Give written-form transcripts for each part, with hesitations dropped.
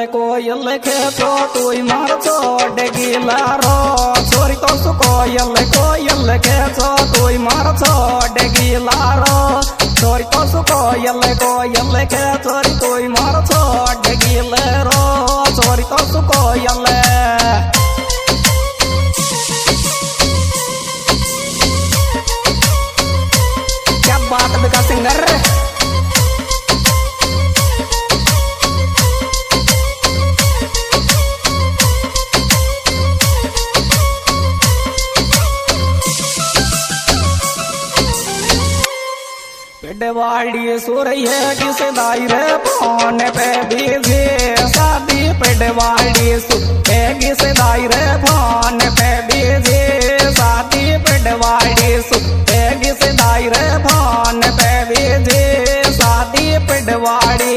कोयल खेचो तुई मार छोड़ गिलारो छोरी तो सु कोयल खेचो तुई मार छोड़ गिलारो छोरी तो सु कोयल खेचो तुई मार छोड़ गिलेरो छोरी तो सु कोयल। क्या बात बिका सिंगर पेडवाड़ी सुरैया किस दायरे फोन पे बीजे शादी पेडवाड़ी सुरैया किस दायरे फोन पे बीजे शादी पेडवाड़ी सुरैया किस दायरे फोन पे बीजे शादी पेडवाड़ी।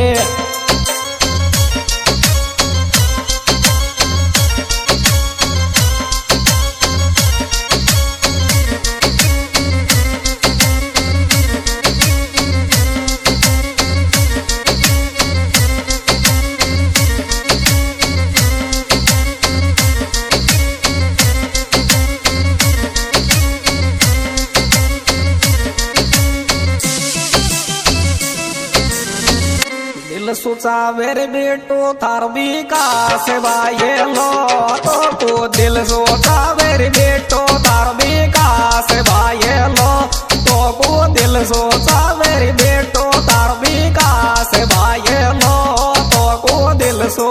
दिल सोचावे रे बेटो थार विकास बाये लो तो दिल सोचावे रे बेटो थार विकास बाये लो तो दिल सोचावे रे बेटो थार विकास बाये लो तो दिल सो।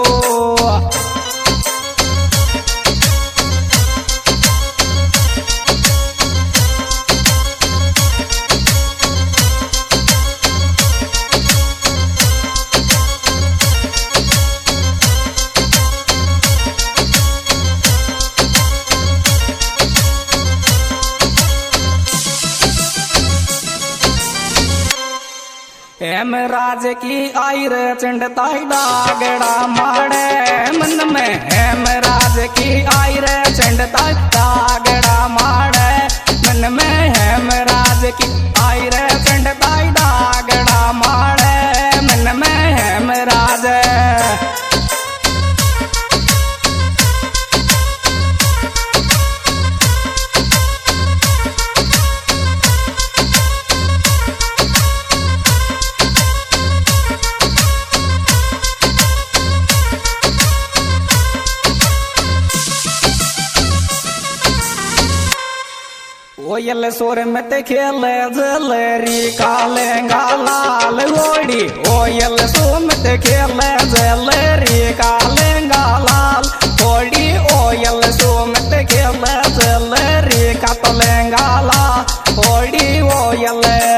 हेम राज की आई रे चंडताई डागड़ा माड़े मन में हेम राज की आई रे चंडताई डागड़ा माड़े मन में हेम राज की आई रे चंडताई डागड़ा माड़े मन में हेम राज। कोयल सोर में ते खेले जलेरी कालेंगा लाल घोड़ी कोयल सोर में ते खेले जलेरी कालेंगा लाल घोड़ी कोयल सोर में ते खेले जलेरी कालेंगा लाल घोड़ी कोयल।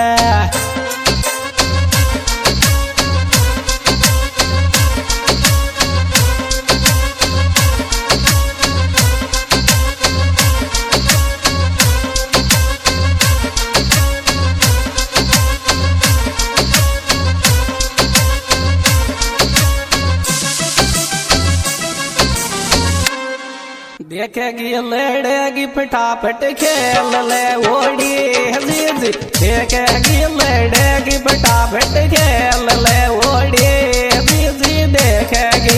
देखेगी लड़ेगी फटाफट खेल ले ओड़ी जी देखेगी लड़ेगी फटाफट खेल ले ओड़ी जी देखेगी।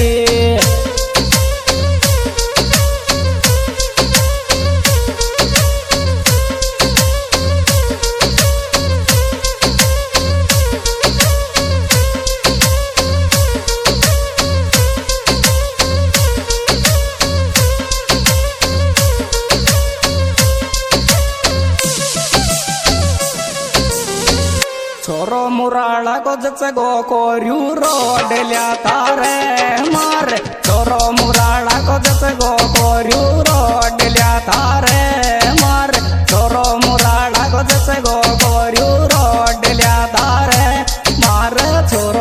छोरो मुराला को जगो कोर्यू रोड लिया तारे मारे छोरो मुराला को जगो कोर्यू रोड लिया तारे मारे छोरो मुराला को जगो कोर्यू रोड लिया तारे मारे छोरो।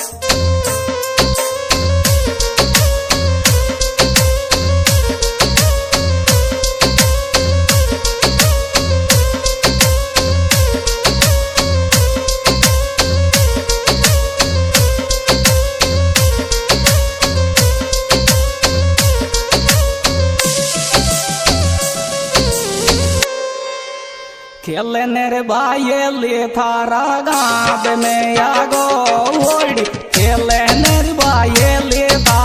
खेलने रे भाई ले थारा गाँव में आगो ओड़ी खेलने रे भाई ले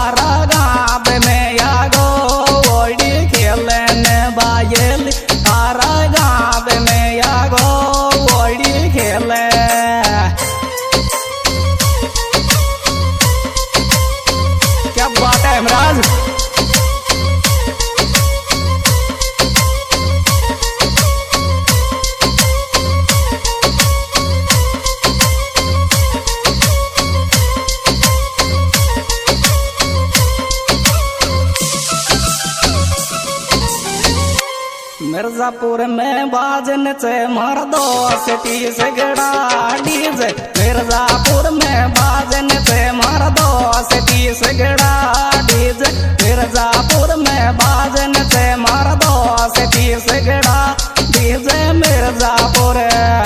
मिर्जापुर में बाजन से मर्दो से 30 गड़ा डीजे। मिर्जापुर में बाजन से मर्दो से 30 गड़ा डीजे। मिर्जापुर में बाजन से मर्दो से 30 गड़ा डीजे। मिर्जापुर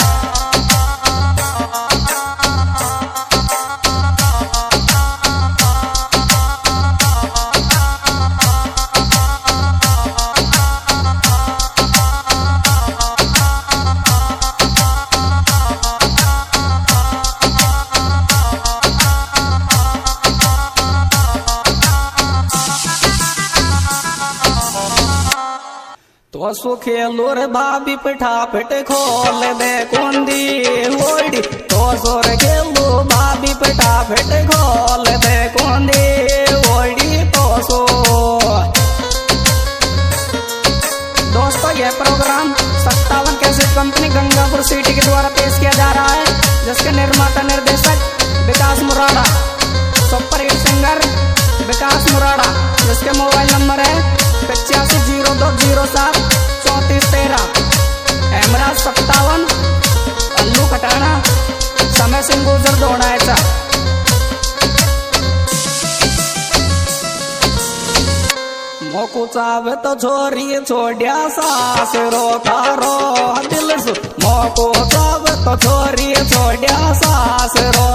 तो सो खेलूर भाभी पिठा पिट खोल दे कुंदी ओडी। तो सोर खेलू भाभी पिठा पिट खोल दे कुंदी ओडी। तो सो दोस्तों ये programme 57 cassette company Gangapur city के द्वारा पेश किया जा रहा है, जिसके निर्माता निर्देशक Vikas Murada, super hit singer Vikas Murada, जिसके मोबाइल नंबर है 850207 3413। एमराज 57 अल्लू खटाना समय सिंह गुजर दोणायचा। मोकू चावे तो छोरी छोड्या सासरो थारो दिल सु। मोकू चावे तो छोरी छोड्या सासरो